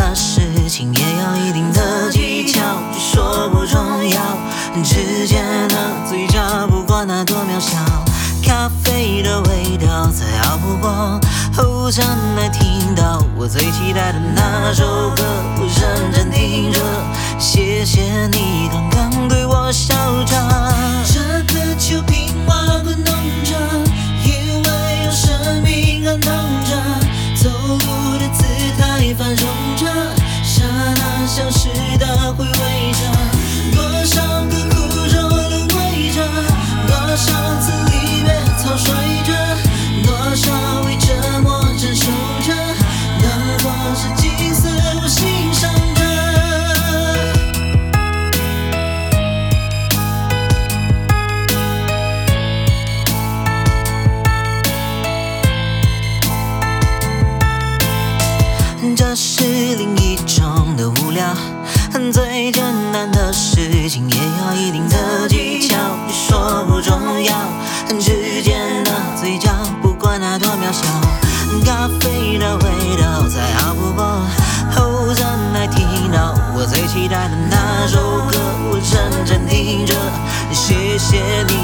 的事情也要一定的技巧，据说不重要，之间的嘴角不管它多渺小，咖啡的味道再熬不过后站来听到我最期待的那首歌，我认真听着，谢谢你刚刚对我笑着，这个酒瓶瓦滚动着，因为有生命感动着，走路的姿态繁荣着，刹那消失的回味着，多少个苦肉轮回着，多少次离别草率着，多少为折磨承受着，灯火是景色我欣赏着。这是另一种的无聊，最简单的事情也要一定的技巧，你说不重要，之间的嘴角不管它多渺小，咖啡的味道再熬不过后站来听到我最期待的那首歌，我认真听着，谢谢你